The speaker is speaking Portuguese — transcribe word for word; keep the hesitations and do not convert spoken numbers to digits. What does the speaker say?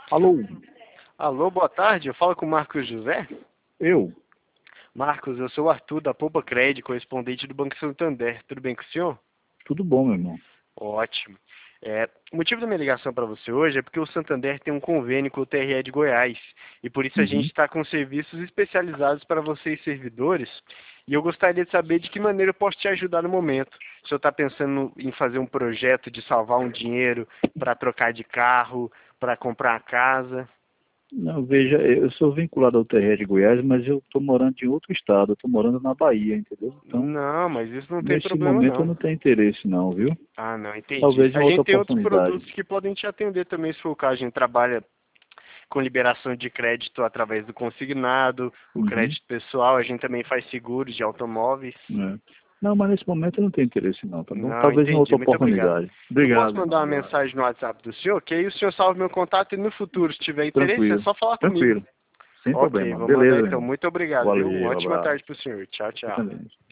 Alô, Alô, boa tarde. Eu falo com o Marcos José. eu? Marcos, eu sou o Arthur da Poupa Cred, correspondente do Banco Santander. Tudo bem com o senhor? Tudo bom, meu irmão? Ótimo. É, o motivo da minha ligação para você hoje é porque o Santander tem um convênio com o T R E de Goiás e por isso a gente Uhum. está com serviços especializados para vocês servidores e eu gostaria de saber de que maneira eu posso te ajudar no momento. O senhor está pensando em fazer um projeto de salvar um dinheiro para trocar de carro, para comprar uma casa? Não, veja, eu sou vinculado ao T R E de Goiás, mas eu estou morando em outro estado, eu estou morando na Bahia, entendeu? Então, Não, mas isso não tem nesse problema momento eu não. não tenho interesse não, viu? Ah, não, entendi. Talvez em A outra gente tem outros oportunidade. produtos que podem te atender também, se for o caso. A gente trabalha com liberação de crédito através do consignado, o Uhum. crédito pessoal, a gente também faz seguros de automóveis. É. Não, mas nesse momento eu não tenho interesse não, tá bom? Não, Talvez em entendi. outra Muito obrigado. oportunidade. Eu posso Obrigado, mandar irmão. uma mensagem no WhatsApp do senhor, que aí o senhor salva meu contato e no futuro, se tiver interesse, é Tranquilo, só falar comigo. tranquilo. Sem Ok, problema. vou mandar Beleza, então. irmão. Muito obrigado, viu? Uma Valeu, ótima abraço. tarde para o senhor. Tchau, Você tchau. também.